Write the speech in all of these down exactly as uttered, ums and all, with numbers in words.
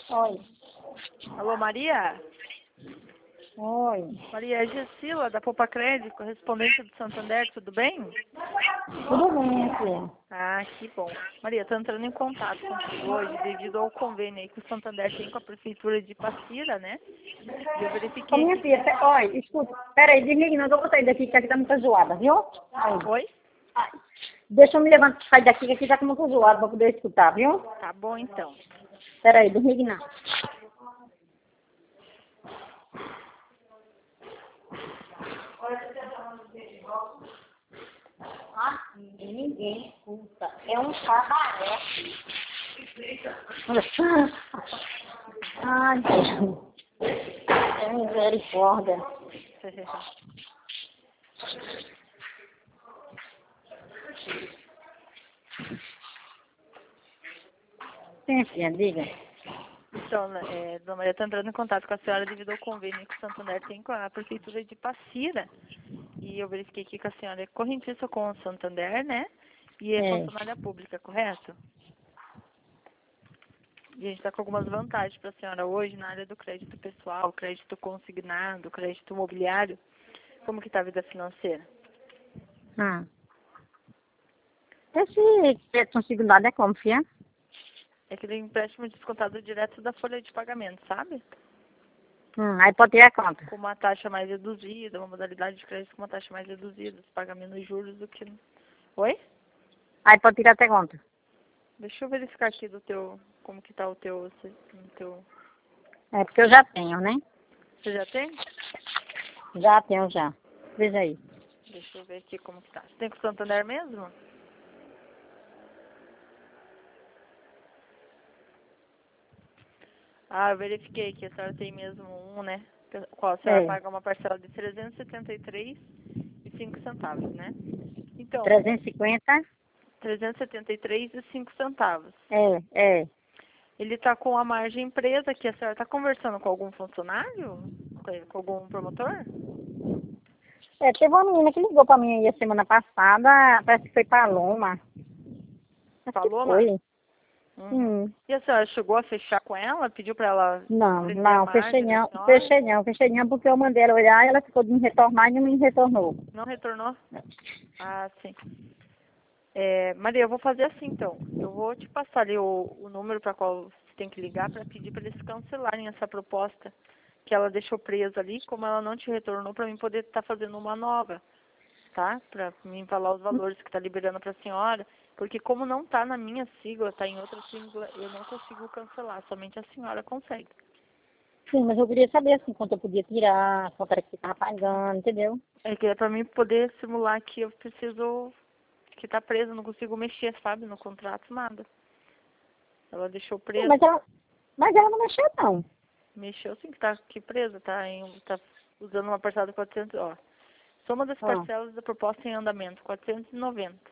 Oi. Alô, Maria? Oi. Maria, é Gessila, da Poupa Crédito, correspondente do Santander, tudo bem? Tudo bem, minha filha? Ah, que bom. Maria, estou entrando em contato contigo hoje devido ao convênio aí que o Santander tem com a Prefeitura de Passira, né? E eu Ô, verifiquei minha aqui... filha, pe- oi, escuta. Peraí, desligue, não, que eu vou sair daqui, que aqui tá muito zoada, viu? Aí. Oi? Ai. Deixa eu me levantar, sair daqui, que aqui tá muito zoado pra poder escutar, viu? Tá bom, então. Peraí, desligue não. Aqui ninguém escuta. É um cabaré. Ai, Deus. É misericórdia. Sim, filha, diga. Então, é, Dona Maria, estou entrando em contato com a senhora devido ao convênio que o Santander tem com a Prefeitura de Passira. E eu verifiquei aqui que a senhora é correntista com o Santander, né? E é É. funcionária pública, correto? E a gente está com algumas vantagens para a senhora hoje na área do crédito pessoal, crédito consignado, crédito imobiliário. Como que está a vida financeira? Ah. Esse crédito consignado é como, filha? É aquele empréstimo descontado direto da folha de pagamento, sabe? Hum, aí pode ter a conta. Com uma taxa mais reduzida, uma modalidade de crédito com uma taxa mais reduzida, você paga menos juros do que... Oi? Aí pode tirar até conta. Deixa eu verificar aqui do teu... Como que tá o teu... O teu... É porque eu já tenho, né? Você já tem? Já tenho, já. Veja aí. Deixa eu ver aqui como que tá. Você tem com o Santander mesmo? Ah, eu verifiquei que a senhora tem mesmo um, né? Qual a senhora É. paga uma parcela de trezentos e setenta e três e cinco centavos, né? Então, trezentos e cinquenta? trezentos e setenta e três e cinco centavos. É, é. Ele está com a margem presa aqui. A senhora está conversando com algum funcionário? Com com algum promotor? É, teve uma menina que ligou pra mim aí a semana passada, parece que foi Paloma. Acho que Falou, Mar? foi. Uhum. Hum. E a senhora chegou a fechar com ela? Pediu para ela Não, prender a não, fechei margem da não, senhora? fechei não, fechei não, porque eu mandei ela olhar e ela ficou de me retornar e não me retornou. Não retornou? Ah, sim. É, Maria, eu vou fazer assim então. Eu vou te passar ali o, o número para qual você tem que ligar para pedir para eles cancelarem essa proposta que ela deixou presa ali, como ela não te retornou, para mim poder estar fazendo uma nova, tá? Para mim falar os valores que está liberando para a senhora, porque como não está na minha sigla, está em outra sigla, eu não consigo cancelar, somente a senhora consegue. Sim, mas eu queria saber assim quanto eu podia tirar, quanto era que você estava pagando, entendeu? É que é para mim poder simular que eu preciso, que está presa, não consigo mexer, sabe, no contrato, nada. Ela deixou Sim, presa. mas ela, mas ela não mexeu não. Mexeu sim, que tá aqui presa, tá, em, tá usando uma parcela de quatrocentos, ó. Soma das Ah, parcelas da proposta em andamento, quatrocentos e noventa.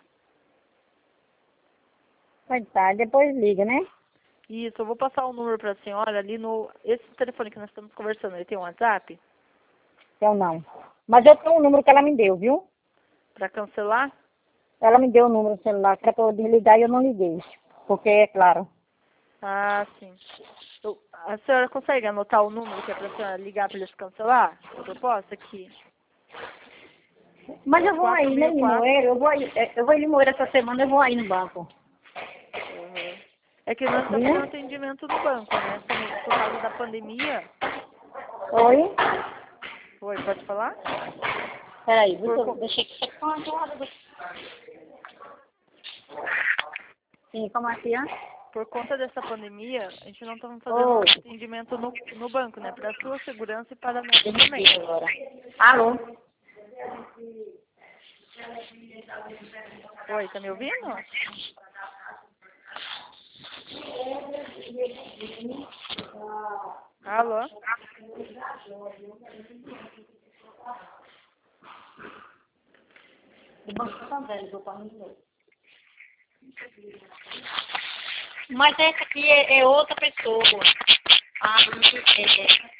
pode tá, depois liga, né? Isso, eu vou passar o número pra senhora ali no... Esse telefone que nós estamos conversando, ele tem um WhatsApp? Eu não. Mas eu tenho o número que ela me deu, viu? Pra cancelar? Ela me deu o número do celular, que era pra eu desligar e eu não liguei. Porque, é claro. Ah, sim. Eu- a senhora consegue anotar o número que é pra senhora ligar pra eles cancelar a proposta aqui? Mas É eu vou aí, né, quatro seis quatro. Limoeiro? Eu vou aí, é, eu vou em Limoeiro essa semana, eu vou aí no banco. Uhum. É que nós estamos Viu? fazendo atendimento no banco, né? Somente por causa da pandemia. Oi? Oi, pode falar? Peraí, Por, deixa eu co- deixa eu checar uma gelada do... Sim, como assim, ó? por conta dessa pandemia, a gente não está fazendo Oi. atendimento no, no banco, né? Para a sua segurança e para a nossa Deixa eu também. ver agora. Alô? Oi, tá me ouvindo? Alô? O banco tá velho, vou para mim. Mas essa aqui é, é outra pessoa. Ah, não sei.